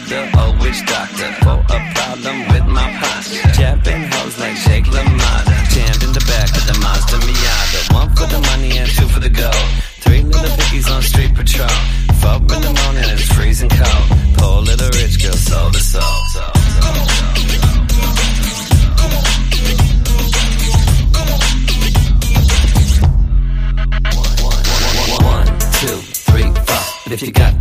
the old witch doctor for a problem with my posture. Jabbing hoes like Jake LaMotta. Jammed in the back of the Mazda Miata. 1 for the money and 2 for the gold. 3 little piggies on street patrol. 4 in the morning and it's freezing cold. Poor little rich girl soul to soul. One, two, three, four. But if you got